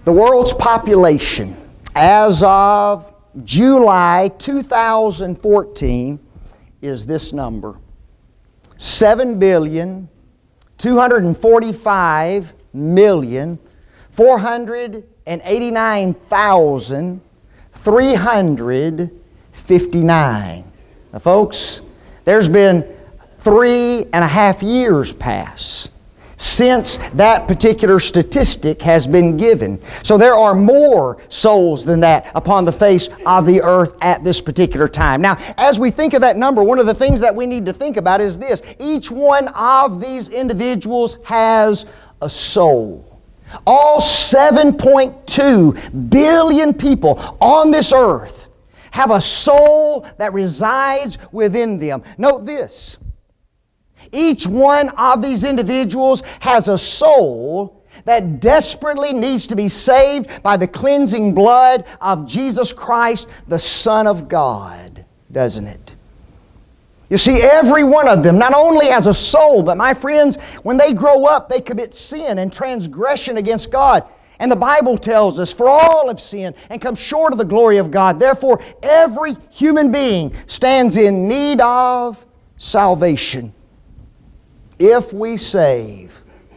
The world's population as of July 2014 is this number: 7,245,489,359. Now, folks, there's been 3.5 years pass since that particular statistic has been given. So there are more souls than that upon the face of the earth at this particular time. Now, as we think of that number, one of the things that we need to think about is this: each one of these individuals has a soul. All 7.2 billion people on this earth have a soul that resides within them. Note this: each one of these individuals has a soul that desperately needs to be saved by the cleansing blood of Jesus Christ, the Son of God, doesn't it? You see, every one of them not only has a soul, but my friends, when they grow up, they commit sin and transgression against God. And the Bible tells us, for all have sinned and come short of the glory of God. Therefore, every human being stands in need of salvation. If we save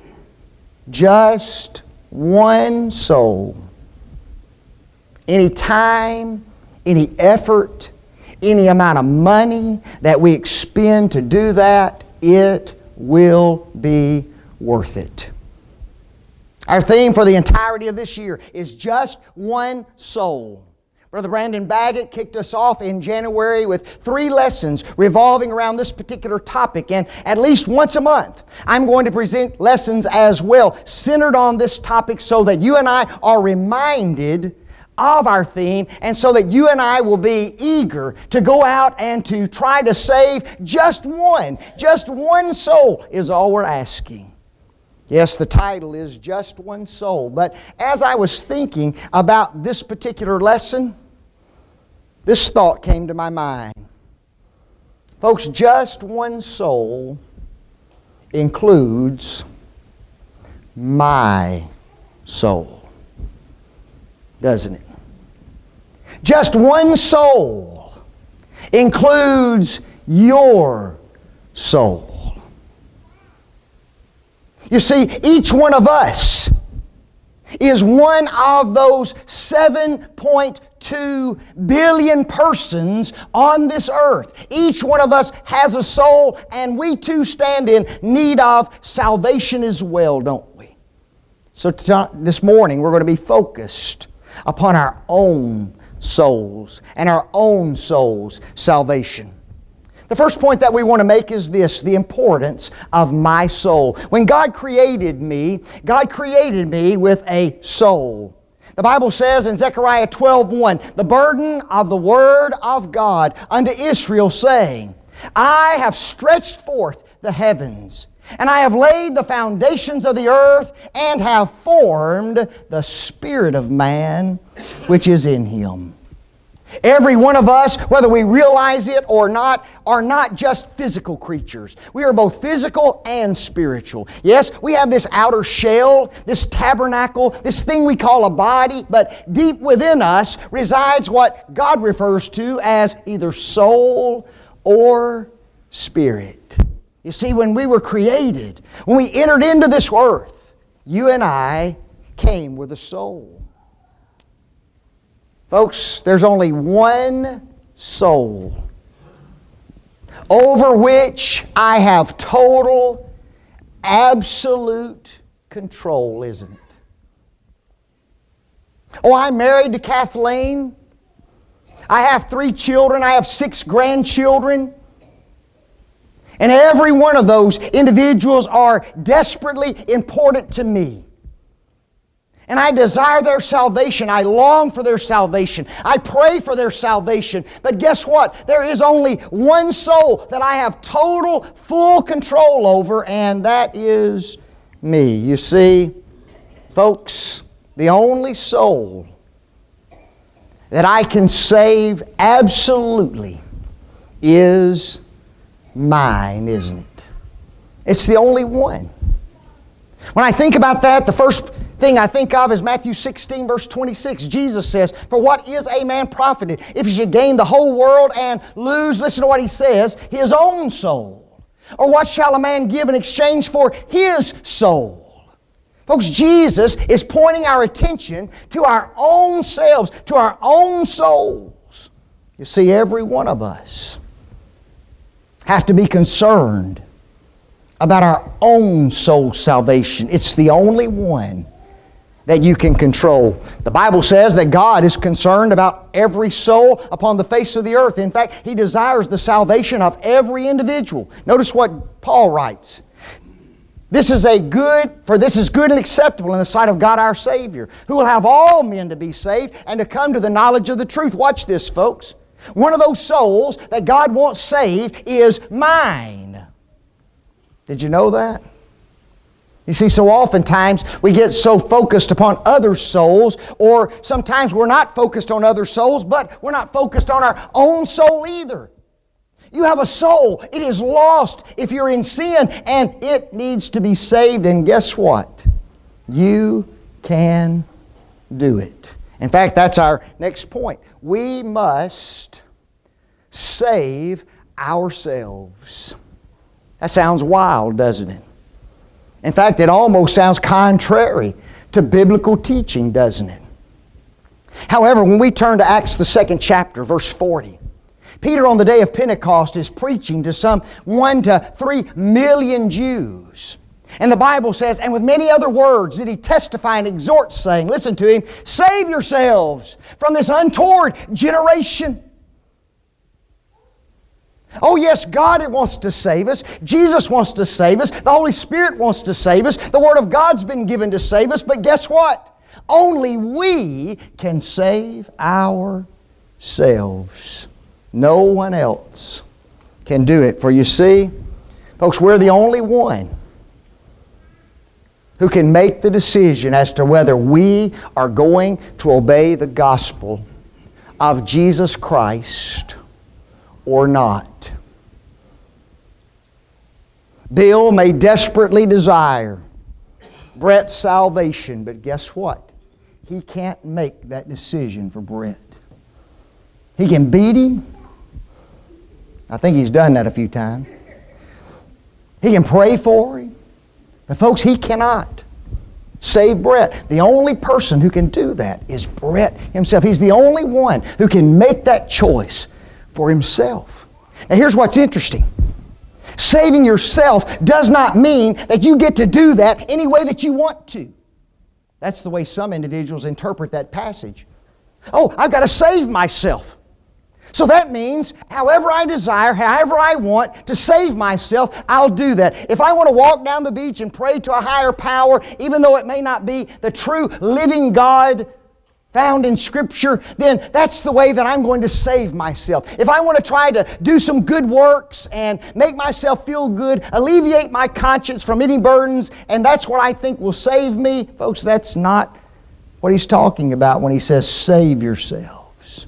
just one soul, any time, any effort, any amount of money that we expend to do that, it will be worth it. Our theme for the entirety of this year is just one soul. Brother Brandon Baggett kicked us off in January with 3 lessons revolving around this particular topic. And at least once a month, I'm going to present lessons as well centered on this topic so that you and I are reminded of our theme, and so that you and I will be eager to go out and to try to save just one soul is all we're asking. Yes, the title is Just One Soul. But as I was thinking about this particular lesson, this thought came to my mind. Folks, just one soul includes my soul, doesn't it? Just one soul includes your soul. You see, each one of us is one of those 7.2 billion persons on this earth. Each one of us has a soul, and we too stand in need of salvation as well, don't we? So this morning we're going to be focused upon our own souls and our own soul's salvation. The first point that we want to make is this: the importance of my soul. When God created me with a soul. The Bible says in Zechariah 12:1, the burden of the word of God unto Israel, saying, I have stretched forth the heavens, and I have laid the foundations of the earth, and have formed the spirit of man which is in him. Every one of us, whether we realize it or not, are not just physical creatures. We are both physical and spiritual. Yes, we have this outer shell, this tabernacle, this thing we call a body, but deep within us resides what God refers to as either soul or spirit. You see, when we were created, when we entered into this earth, you and I came with a soul. Folks, there's only one soul over which I have total, absolute control, isn't it? Oh, I'm married to Kathleen. I have 3 children. I have 6 grandchildren. And every one of those individuals are desperately important to me. And I desire their salvation. I long for their salvation. I pray for their salvation. But guess what? There is only one soul that I have total, full control over, and that is me. You see, folks, the only soul that I can save absolutely is mine, isn't it? It's the only one. When I think about that, the first thing I think of is Matthew 16, verse 26. Jesus says, "For what is a man profited if he should gain the whole world and lose," listen to what he says, "his own soul? Or what shall a man give in exchange for his soul?" Folks, Jesus is pointing our attention to our own selves, to our own souls. You see, every one of us have to be concerned about our own soul salvation. It's the only one that you can control. The Bible says that God is concerned about every soul upon the face of the earth. In fact, He desires the salvation of every individual. Notice what Paul writes. This is good and acceptable in the sight of God our Savior, who will have all men to be saved and to come to the knowledge of the truth. Watch this, folks. One of those souls that God wants saved is mine. Did you know that? You see, so oftentimes we get so focused upon other souls, or sometimes we're not focused on other souls, but we're not focused on our own soul either. You have a soul. It is lost if you're in sin, and it needs to be saved. And guess what? You can do it. In fact, that's our next point. We must save ourselves. That sounds wild, doesn't it? In fact, it almost sounds contrary to biblical teaching, doesn't it? However, when we turn to Acts the 2nd chapter, verse 40, Peter on the day of Pentecost is preaching to some 1 to 3 million Jews. And the Bible says, "And with many other words did he testify and exhort, saying," listen to him, "Save yourselves from this untoward generation." Oh yes, God wants to save us. Jesus wants to save us. The Holy Spirit wants to save us. The Word of God's been given to save us. But guess what? Only we can save ourselves. No one else can do it. For you see, folks, we're the only one who can make the decision as to whether we are going to obey the gospel of Jesus Christ or not. Bill may desperately desire Brett's salvation, but guess what? He can't make that decision for Brett. He can beat him. I think he's done that a few times. He can pray for him. But folks, he cannot save Brett. The only person who can do that is Brett himself. He's the only one who can make that choice for himself. Now here's what's interesting. Saving yourself does not mean that you get to do that any way that you want to. That's the way some individuals interpret that passage. Oh, I've got to save myself. So that means however I desire, however I want to save myself, I'll do that. If I want to walk down the beach and pray to a higher power, even though it may not be the true living God found in Scripture, then that's the way that I'm going to save myself. If I want to try to do some good works and make myself feel good, alleviate my conscience from any burdens, and that's what I think will save me, folks, that's not what he's talking about when he says save yourselves.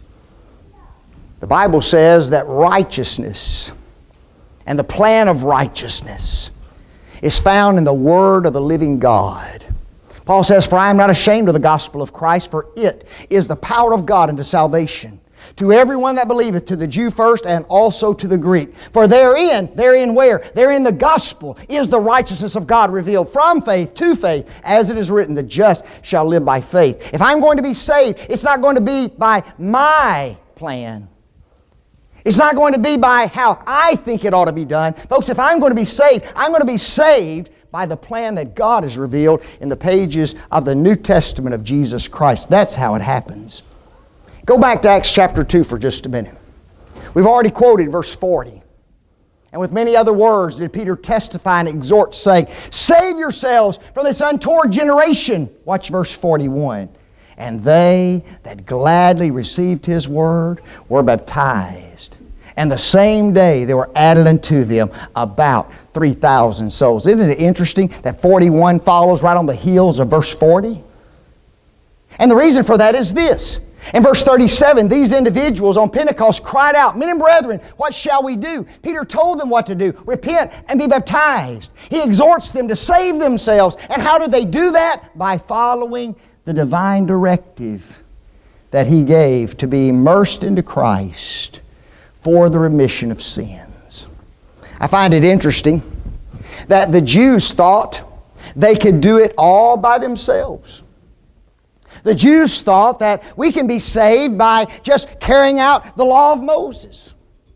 The Bible says that righteousness and the plan of righteousness is found in the Word of the living God. Paul says, "For I am not ashamed of the gospel of Christ, for it is the power of God unto salvation, to everyone that believeth, to the Jew first, and also to the Greek. For therein where? Therein the gospel is the righteousness of God revealed from faith to faith, as it is written, the just shall live by faith." If I'm going to be saved, it's not going to be by my plan. It's not going to be by how I think it ought to be done. Folks, if I'm going to be saved, I'm going to be saved by the plan that God has revealed in the pages of the New Testament of Jesus Christ. That's how it happens. Go back to Acts chapter 2 for just a minute. We've already quoted verse 40. And with many other words did Peter testify and exhort, saying, "Save yourselves from this untoward generation." Watch verse 41. "And they that gladly received his word were baptized. And the same day there were added unto them about 3,000 souls." Isn't it interesting that 41 follows right on the heels of verse 40? And the reason for that is this. In verse 37, these individuals on Pentecost cried out, "Men and brethren, what shall we do?" Peter told them what to do: repent and be baptized. He exhorts them to save themselves. And how did they do that? By following the divine directive that He gave to be immersed into Christ for the remission of sins. I find it interesting that the Jews thought they could do it all by themselves. The Jews thought that we can be saved by just carrying out the law of Moses.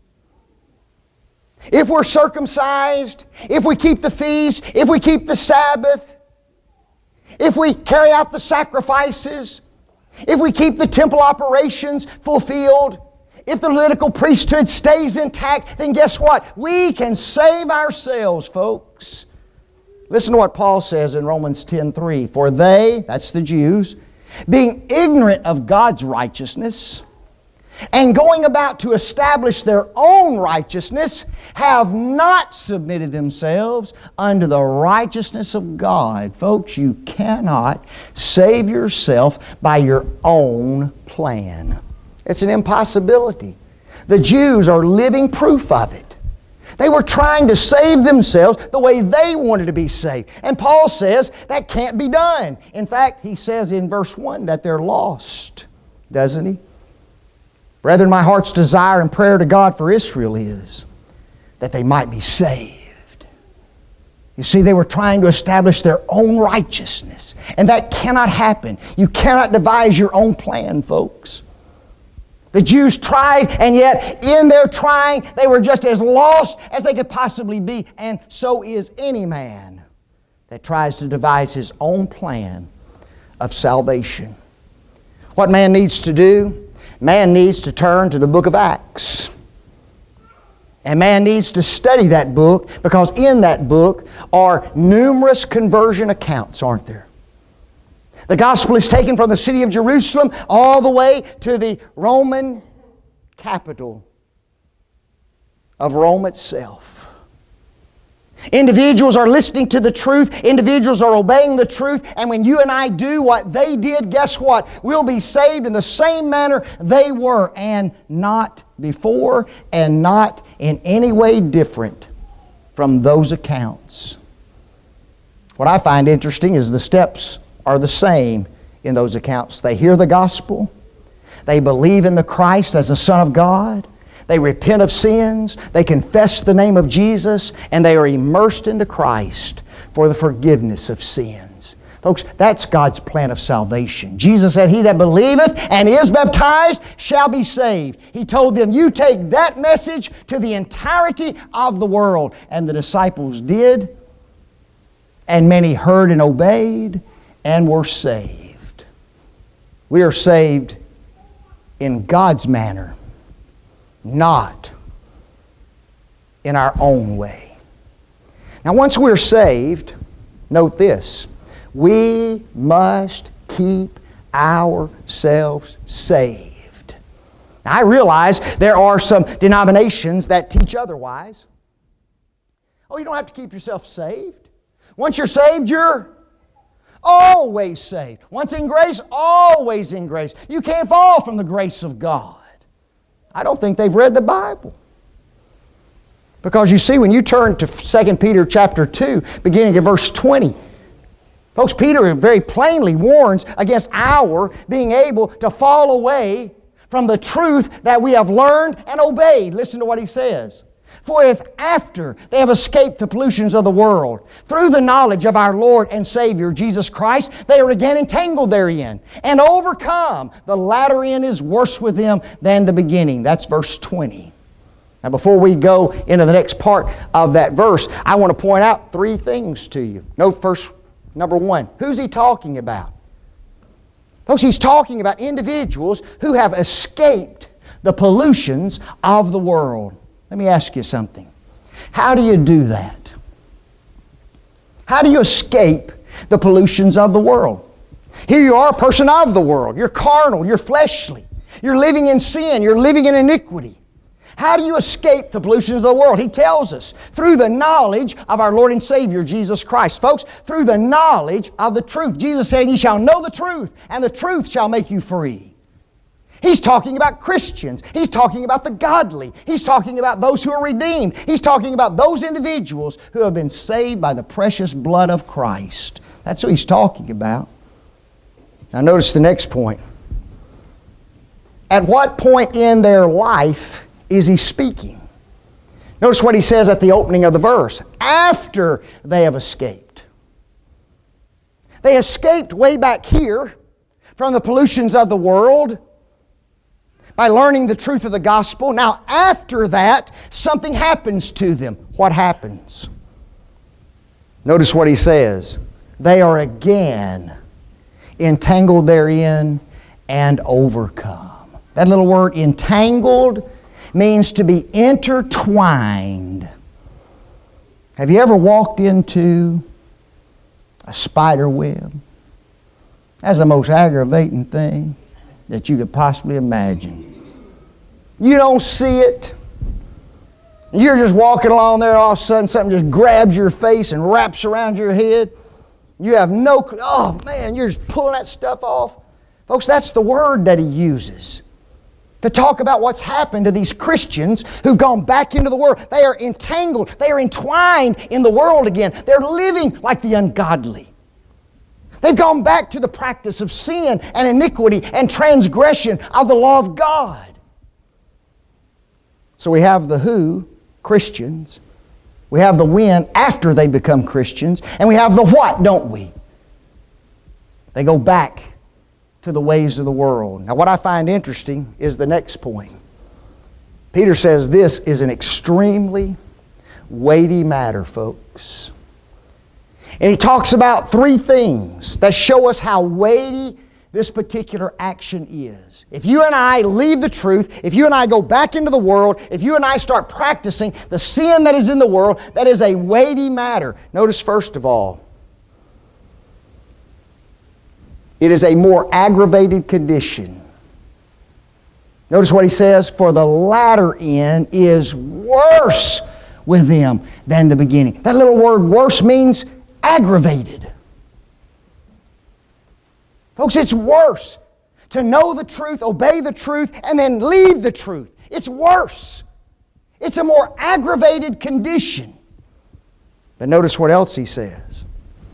If we're circumcised, if we keep the feast, if we keep the Sabbath, if we carry out the sacrifices, if we keep the temple operations fulfilled, if the Levitical priesthood stays intact, then guess what? We can save ourselves, folks. Listen to what Paul says in Romans 10:3. For they, that's the Jews, being ignorant of God's righteousness and going about to establish their own righteousness, have not submitted themselves unto the righteousness of God. Folks, you cannot save yourself by your own plan. It's an impossibility. The Jews are living proof of it. They were trying to save themselves the way they wanted to be saved. And Paul says that can't be done. In fact, he says in verse 1 that they're lost, doesn't he? Brethren, my heart's desire and prayer to God for Israel is that they might be saved. You see, they were trying to establish their own righteousness, and that cannot happen. You cannot devise your own plan, folks. The Jews tried, and yet in their trying, they were just as lost as they could possibly be. And so is any man that tries to devise his own plan of salvation. What man needs to do? Man needs to turn to the book of Acts. And man needs to study that book, because in that book are numerous conversion accounts, aren't there? The gospel is taken from the city of Jerusalem all the way to the Roman capital of Rome itself. Individuals are listening to the truth. Individuals are obeying the truth. And when you and I do what they did, guess what? We'll be saved in the same manner they were, and not before, and not in any way different from those accounts. What I find interesting is the steps are the same in those accounts. They hear the gospel. They believe in the Christ as the Son of God. They repent of sins. They confess the name of Jesus. And they are immersed into Christ for the forgiveness of sins. Folks, that's God's plan of salvation. Jesus said, "He that believeth and is baptized shall be saved." He told them, you take that message to the entirety of the world. And the disciples did. And many heard and obeyed and were saved. We are saved in God's manner, not in our own way. Now, once we're saved, note this: we must keep ourselves saved. Now, I realize there are some denominations that teach otherwise. Oh, you don't have to keep yourself saved. Once you're saved, you're always saved. Once in grace, always in grace. You can't fall from the grace of God. I don't think they've read the Bible. Because you see, when you turn to 2 Peter chapter 2, beginning at verse 20, folks, Peter very plainly warns against our being able to fall away from the truth that we have learned and obeyed. Listen to what he says. For if after they have escaped the pollutions of the world, through the knowledge of our Lord and Savior Jesus Christ, they are again entangled therein, and overcome, the latter end is worse with them than the beginning. That's verse 20. Now, before we go into the next part of that verse, I want to point out three things to you. Note first, number one, who's he talking about? Folks, he's talking about individuals who have escaped the pollutions of the world. Let me ask you something. How do you do that? How do you escape the pollutions of the world? Here you are, a person of the world. You're carnal, you're fleshly. You're living in sin, you're living in iniquity. How do you escape the pollutions of the world? He tells us, through the knowledge of our Lord and Savior, Jesus Christ. Folks, through the knowledge of the truth. Jesus said, "Ye shall know the truth, and the truth shall make you free." He's talking about Christians. He's talking about the godly. He's talking about those who are redeemed. He's talking about those individuals who have been saved by the precious blood of Christ. That's who he's talking about. Now notice the next point. At what point in their life is he speaking? Notice what he says at the opening of the verse. After they have escaped. They escaped way back here from the pollutions of the world by learning the truth of the gospel. Now, after that, something happens to them. What happens? Notice what he says. They are again entangled therein and overcome. That little word, entangled, means to be intertwined. Have you ever walked into a spider web? That's the most aggravating thing that you could possibly imagine. You don't see it. You're just walking along there, all of a sudden something just grabs your face and wraps around your head. You have no clue. Oh man, you're just pulling that stuff off. Folks, that's the word that he uses to talk about what's happened to these Christians who've gone back into the world. They are entangled. They are entwined in the world again. They're living like the ungodly. They've gone back to the practice of sin and iniquity and transgression of the law of God. So we have the who, Christians. We have the when, after they become Christians. And we have the what, don't we? They go back to the ways of the world. Now what I find interesting is the next point. Peter says this is an extremely weighty matter, folks. And he talks about three things that show us how weighty this particular action is. If you and I leave the truth, if you and I go back into the world, if you and I start practicing the sin that is in the world, that is a weighty matter. Notice first of all, it is a more aggravated condition. Notice what he says, for the latter end is worse with them than the beginning. That little word worse means aggravated. Folks, it's worse to know the truth, obey the truth, and then leave the truth. It's worse. It's a more aggravated condition. But notice what else he says.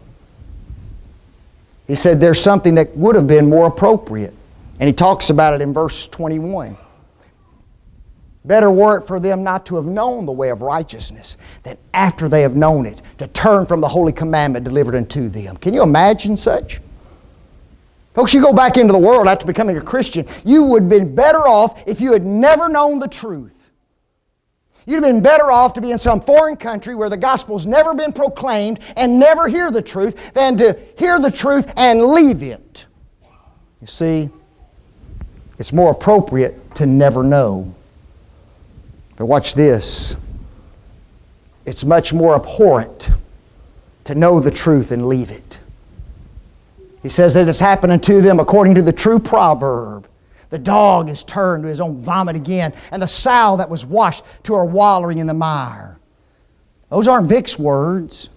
He said there's something that would have been more appropriate. And he talks about it in verse 21. Better were it for them not to have known the way of righteousness, than after they have known it, to turn from the holy commandment delivered unto them. Can you imagine such? Folks, you go back into the world after becoming a Christian, you would have been better off if you had never known the truth. You'd have been better off to be in some foreign country where the gospel's never been proclaimed and never hear the truth than to hear the truth and leave it. You see, it's more appropriate to never know. But watch this. It's much more abhorrent to know the truth and leave it. He says that it's happening to them according to the true proverb. The dog is turned to his own vomit again, and the sow that was washed to her wallowing in the mire. Those aren't Vic's words.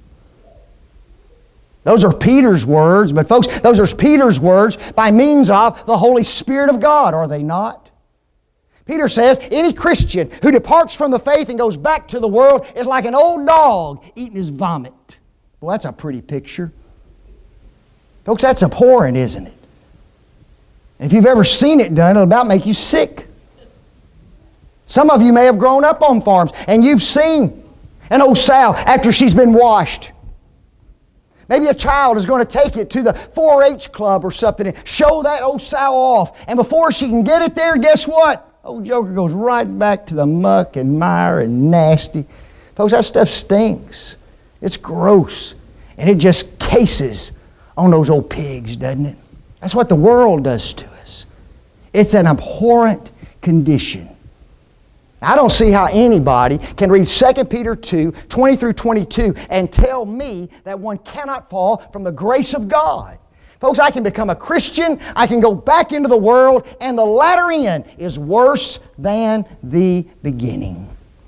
Those are Peter's words, but folks, those are Peter's words by means of the Holy Spirit of God, are they not? Peter says any Christian who departs from the faith and goes back to the world is like an old dog eating his vomit. Well, that's a pretty picture. Folks, that's abhorrent, isn't it? And if you've ever seen it done, it'll about make you sick. Some of you may have grown up on farms and you've seen an old sow after she's been washed. Maybe a child is going to take it to the 4-H club or something and show that old sow off. And before she can get it there, guess what? Old joker goes right back to the muck and mire and nasty. Folks, that stuff stinks. It's gross. And it just cases on those old pigs, doesn't it? That's what the world does to us. It's an abhorrent condition. I don't see how anybody can read 2 Peter 2, 20 through 22 and tell me that one cannot fall from the grace of God. Folks, I can become a Christian, I can go back into the world, and the latter end is worse than the beginning.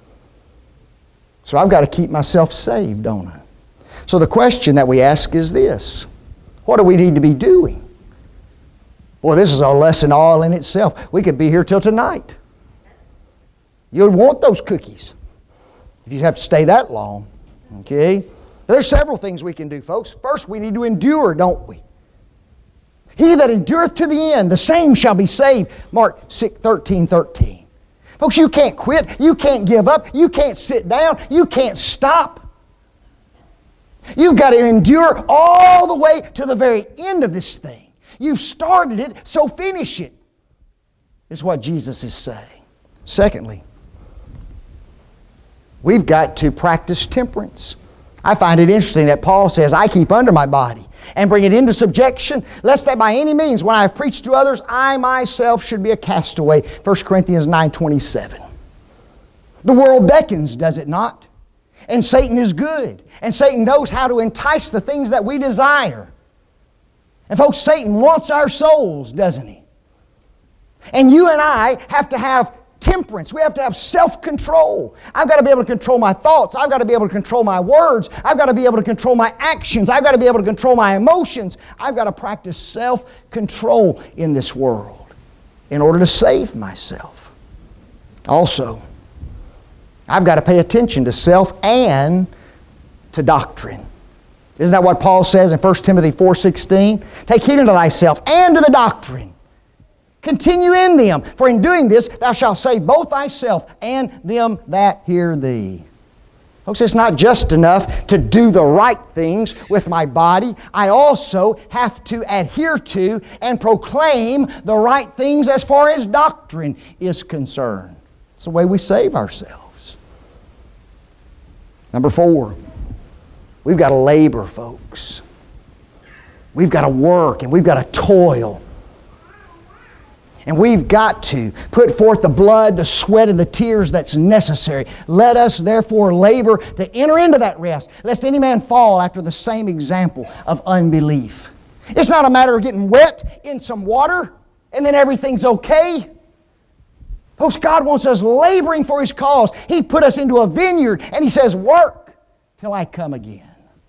So I've got to keep myself saved, don't I? So the question that we ask is this: what do we need to be doing Boy, this is a lesson all in itself. We could be here till tonight. You'd want those cookies if you have to stay that long. Okay? There's several things we can do, folks. First, we need to endure, don't we? He that endureth to the end, the same shall be saved. Mark 13:13. Folks, you can't quit. You can't give up. You can't sit down. You can't stop. You've got to endure all the way to the very end of this thing. You've started it, so finish it, is what Jesus is saying. Secondly, we've got to practice temperance. I find it interesting that Paul says, I keep under my body and bring it into subjection, lest that by any means, when I have preached to others, I myself should be a castaway. 1 Corinthians 9:27. The world beckons, does it not? And Satan is good. And Satan knows how to entice the things that we desire. And folks, Satan wants our souls, doesn't he? And you and I have to have temperance. We have to have self-control. I've got to be able to control my thoughts. I've got to be able to control my words. I've got to be able to control my actions. I've got to be able to control my emotions. I've got to practice self-control in this world in order to save myself. Also, I've got to pay attention to self and to doctrine. Isn't that what Paul says in 1 Timothy 4:16? Take heed unto thyself and to the doctrine. Continue in them, for in doing this thou shalt save both thyself and them that hear thee. Folks, it's not just enough to do the right things with my body. I also have to adhere to and proclaim the right things as far as doctrine is concerned. It's the way we save ourselves. Number 4, we've got to labor, folks. We've got to work and we've got to toil. And we've got to put forth the blood, the sweat, and the tears that's necessary. Let us therefore labor to enter into that rest, lest any man fall after the same example of unbelief. It's not a matter of getting wet in some water and then everything's okay. Folks, God wants us laboring for His cause. He put us into a vineyard and He says, work till I come again.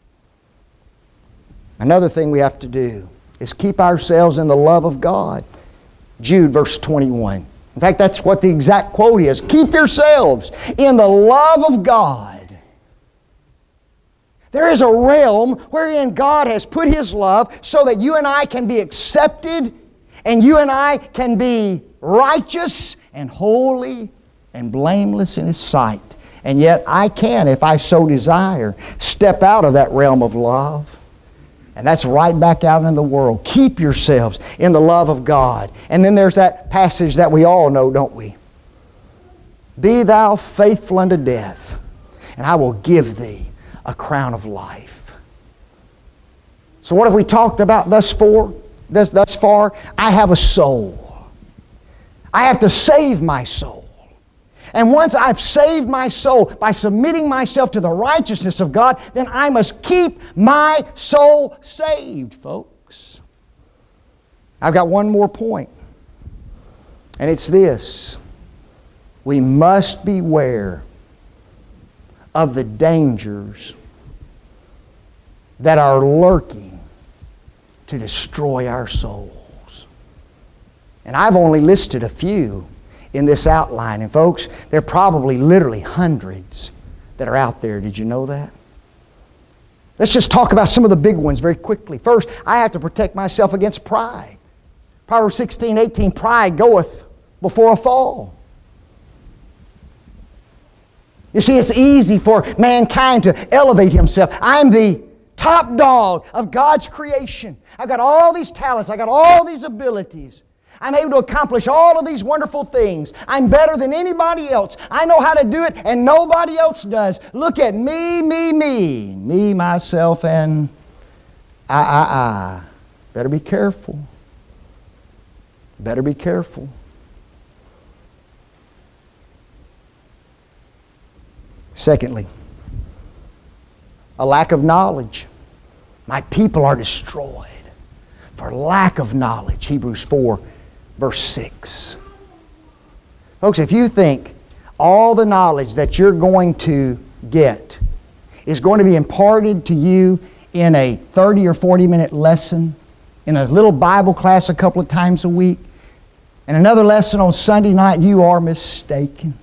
Another thing we have to do is keep ourselves in the love of God. Jude verse 21. In fact, that's what the exact quote is. Keep yourselves in the love of God. There is a realm wherein God has put His love so that you and I can be accepted and you and I can be righteous and holy and blameless in His sight. And yet I can, if I so desire, step out of that realm of love. And that's right back out in the world. Keep yourselves in the love of God. And then there's that passage that we all know, don't we? Be thou faithful unto death, and I will give thee a crown of life. So what have we talked about thus far? I have a soul. I have to save my soul. And once I've saved my soul by submitting myself to the righteousness of God, then I must keep my soul saved, folks. I've got one more point, and it's this. We must beware of the dangers that are lurking to destroy our souls. And I've only listed a few in this outline. And folks, there are probably literally hundreds that are out there. Did you know that? Let's just talk about some of the big ones very quickly. First, I have to protect myself against pride. Proverbs 16:18, pride goeth before a fall. You see, it's easy for mankind to elevate himself. I'm the top dog of God's creation. I've got all these talents. I've got all these abilities. I'm able to accomplish all of these wonderful things. I'm better than anybody else. I know how to do it and nobody else does. Look at me, myself, and I. Better be careful. Better be careful. Secondly, a lack of knowledge. My people are destroyed for lack of knowledge. Hebrews 4, verse 6. Folks, if you think all the knowledge that you're going to get is going to be imparted to you in a 30 or 40 minute lesson, in a little Bible class a couple of times a week, and another lesson on Sunday night, you are mistaken.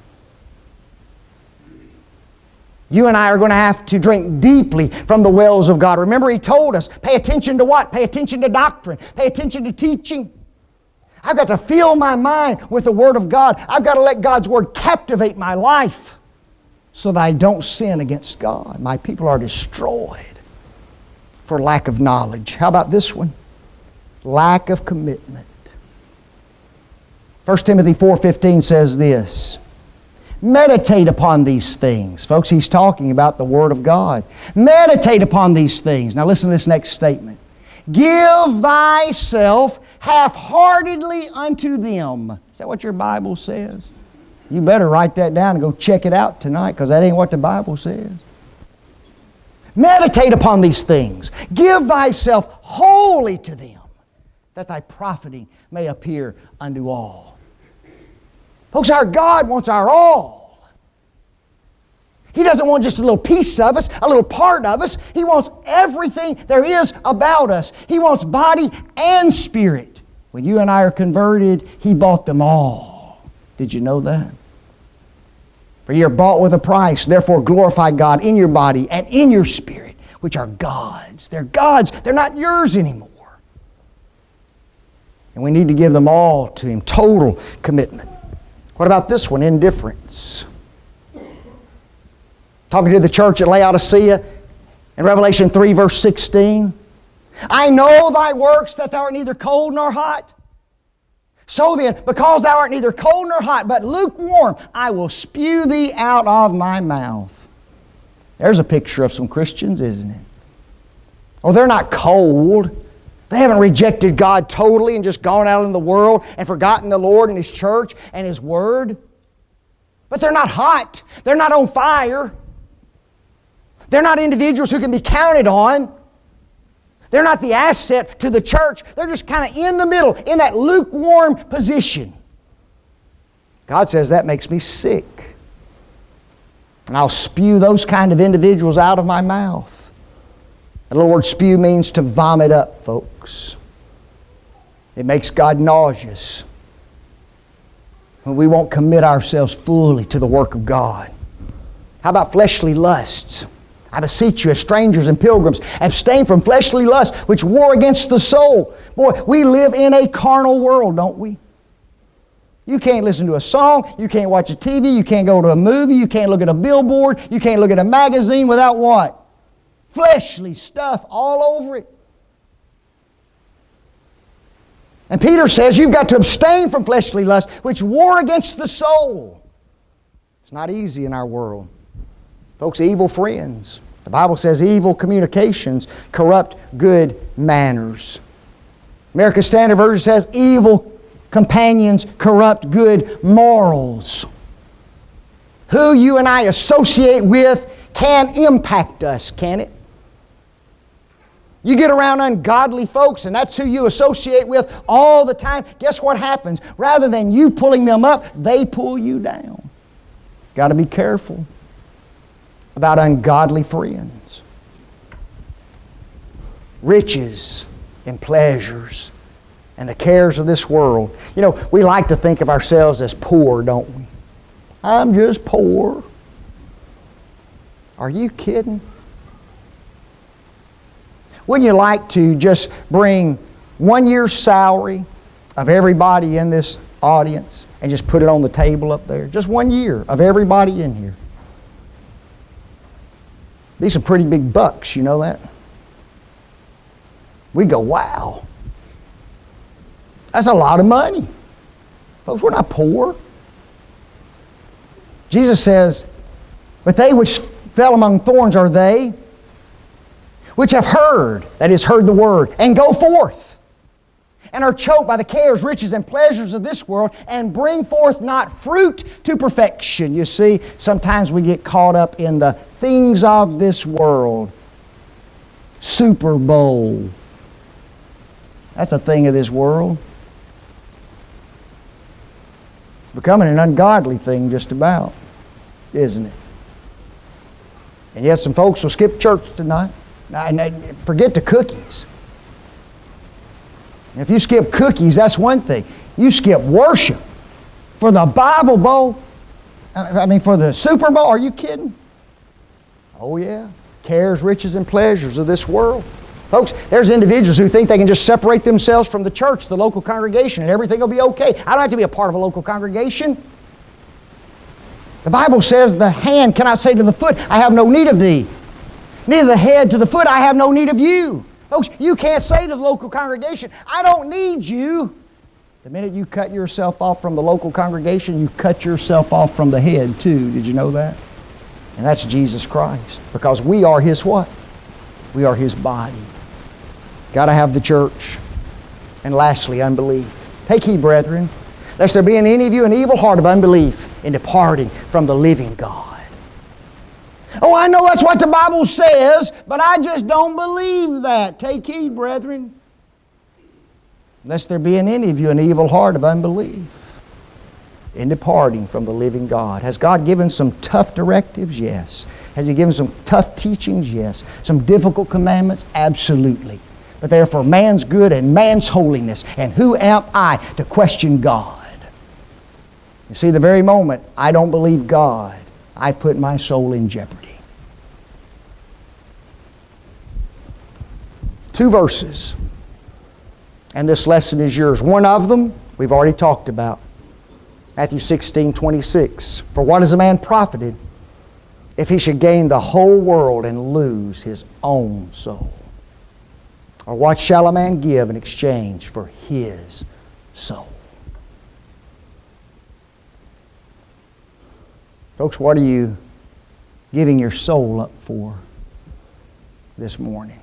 You and I are going to have to drink deeply from the wells of God. Remember, He told us, pay attention to what? Pay attention to doctrine. Pay attention to teaching. I've got to fill my mind with the Word of God. I've got to let God's Word captivate my life so that I don't sin against God. My people are destroyed for lack of knowledge. How about this one? Lack of commitment. 1 Timothy 4:15 says this, meditate upon these things. Folks, he's talking about the Word of God. Meditate upon these things. Now listen to this next statement. Give thyself half-heartedly unto them. Is that what your Bible says? You better write that down and go check it out tonight, because that ain't what the Bible says. Meditate upon these things. Give thyself wholly to them, that thy profiting may appear unto all. Folks, our God wants our all. He doesn't want just a little piece of us, a little part of us. He wants everything there is about us. He wants body and spirit. When you and I are converted, He bought them all. Did you know that? For you are bought with a price. Therefore glorify God in your body and in your spirit, which are God's. They're God's. They're not yours anymore. And we need to give them all to Him. Total commitment. What about this one? Indifference. Talking to the church at Laodicea in Revelation 3 verse 16. I know thy works, that thou art neither cold nor hot. So then, because thou art neither cold nor hot, but lukewarm, I will spew thee out of my mouth. There's a picture of some Christians, isn't it? Oh, they're not cold. They haven't rejected God totally and just gone out in the world and forgotten the Lord and His church and His Word. But they're not hot. They're not on fire. They're not individuals who can be counted on. They're not the asset to the church. They're just kind of in the middle, in that lukewarm position. God says that makes me sick. And I'll spew those kind of individuals out of my mouth. The little word spew means to vomit up, folks. It makes God nauseous when we won't commit ourselves fully to the work of God. How about fleshly lusts? I beseech you, as strangers and pilgrims, abstain from fleshly lusts which war against the soul. Boy, we live in a carnal world, don't we? You can't listen to a song, you can't watch a TV, you can't go to a movie, you can't look at a billboard, you can't look at a magazine without what? Fleshly stuff all over it. And Peter says you've got to abstain from fleshly lusts which war against the soul. It's not easy in our world. Folks, evil friends. The Bible says evil communications corrupt good manners. American Standard Version says evil companions corrupt good morals. Who you and I associate with can impact us, can it? You get around ungodly folks and that's who you associate with all the time. Guess what happens? Rather than you pulling them up, they pull you down. Got to be careful about ungodly friends. Riches and pleasures and the cares of this world. You know, we like to think of ourselves as poor, don't we? I'm just poor. Are you kidding? Wouldn't you like to just bring 1 year's salary of everybody in this audience and just put it on the table up there? Just 1 year of everybody in here. These are pretty big bucks, you know that? We go, wow. That's a lot of money. Folks, we're not poor. Jesus says, but they which fell among thorns are they which have heard, that is, heard the word, and go forth, and are choked by the cares, riches, and pleasures of this world, and bring forth not fruit to perfection. You see, sometimes we get caught up in the things of this world. Super Bowl. That's a thing of this world. It's becoming an ungodly thing just about, isn't it? And yet some folks will skip church tonight. And forget the cookies. And if you skip cookies, that's one thing. You skip worship for the Bible Bowl. For the Super Bowl. Are you kidding? Oh yeah. Cares, riches, and pleasures of this world. Folks, there's individuals who think they can just separate themselves from the church, the local congregation, and everything will be okay. I don't have to be a part of a local congregation. The Bible says, the hand cannot say to the foot, I have no need of thee. Neither the head to the foot, I have no need of you. Folks, you can't say to the local congregation, I don't need you. The minute you cut yourself off from the local congregation, you cut yourself off from the head too. Did you know that? And that's Jesus Christ. Because we are His what? We are His body. Got to have the church. And lastly, unbelief. Take heed, brethren, lest there be in any of you an evil heart of unbelief in departing from the living God. Oh, I know that's what the Bible says, but I just don't believe that. Take heed, brethren, lest there be in any of you an evil heart of unbelief in departing from the living God. Has God given some tough directives? Yes. Has He given some tough teachings? Yes. Some difficult commandments? Absolutely. But they are for man's good and man's holiness. And who am I to question God? You see, the very moment I don't believe God, I've put my soul in jeopardy. 2 verses. And this lesson is yours. One of them we've already talked about. Matthew 16:26. For what is a man profited if he should gain the whole world and lose his own soul? Or what shall a man give in exchange for his soul? Folks, what are you giving your soul up for this morning?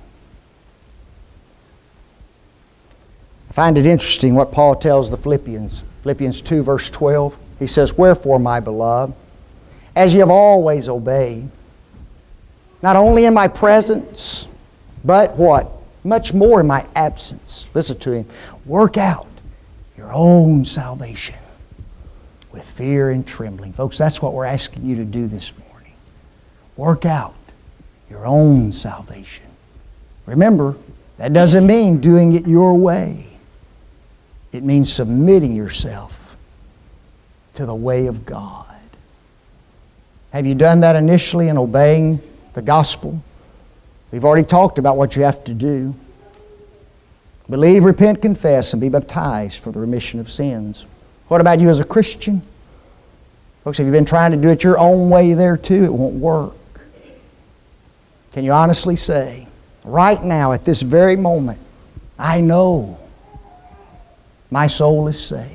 I find it interesting what Paul tells the Philippians. Philippians 2 verse 12. He says, Wherefore, my beloved, as ye have always obeyed, not only in my presence, but what? Much more in my absence. Listen to him. Work out your own salvation with fear and trembling. Folks, that's what we're asking you to do this morning. Work out your own salvation. Remember, that doesn't mean doing it your way. It means submitting yourself to the way of God. Have you done that initially in obeying the gospel? We've already talked about what you have to do. Believe, repent, confess, and be baptized for the remission of sins. What about you as a Christian? Folks, have you been trying to do it your own way there too? It won't work. Can you honestly say, right now, at this very moment, I know my soul is saved?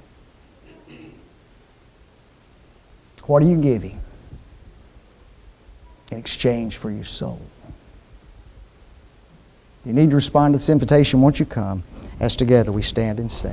What are you giving in exchange for your soul? You need to respond to this invitation once you come, as together we stand and sing.